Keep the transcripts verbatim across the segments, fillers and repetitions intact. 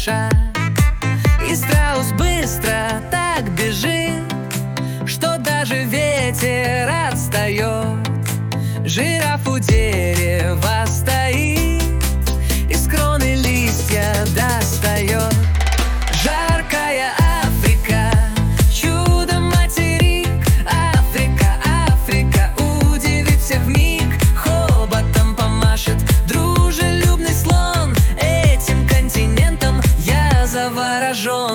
спеша. И страус быстро так бежит, что даже ветер отстает. Жираф у дерева стоит, из кроны листья достает. Жаркая Африка, чудо-материк. Африка, Африка, удивит всех вмиг. Хоботом помашет дружелюбный слон. Этим континентом я заворожен.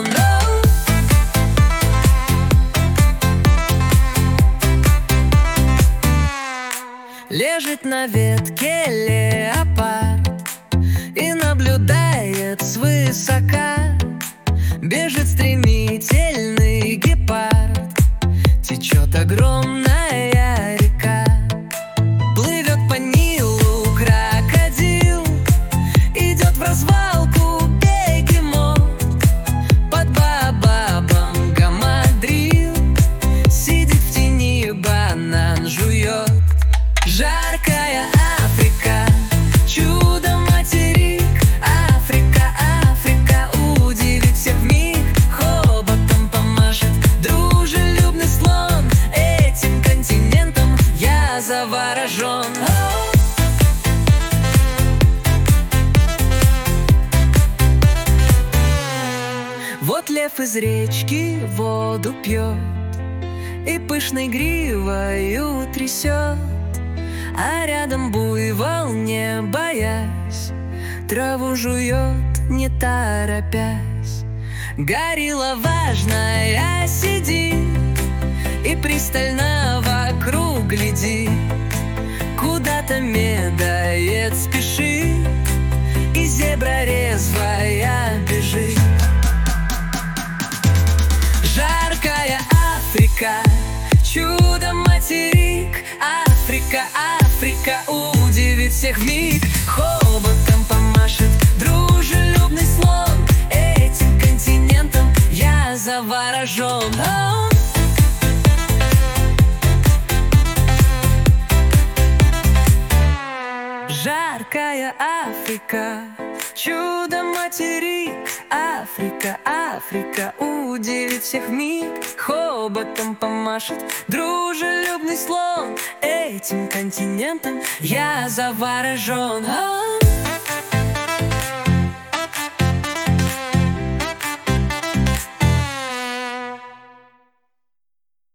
Лежит на ветке леопард и наблюдает свысока. Бежит стремительный гепард, течет огромная река. Плывет по Нилу крокодил, идет в развалку бегемот. Под баобабом гамадрил, сидит в тени, банан жует. Жаркая Африка, чудо-материк. Африка, Африка, удивит всех вмиг. Хоботом помашет дружелюбный слон. Этим континентом я заворожен. Вот лев из речки воду пьет и пышной гривою трясет, а рядом буйвол, не боясь, траву жует, не торопясь. Горилла важная сидит и пристально вокруг глядит. Куда-то медоед спешит, и зебра резвая бежит. Жаркая Африка, чудо-материк. Африка, Африка, удивит всех вмиг. Хоботом помашет дружелюбный слон. Этим континентом я заворожен. Жаркая Африка, чудо-материк. Африка, Африка, удивит всех вмиг. Хоботом помашет дружелюбный слон. Этим континентом я заворожен.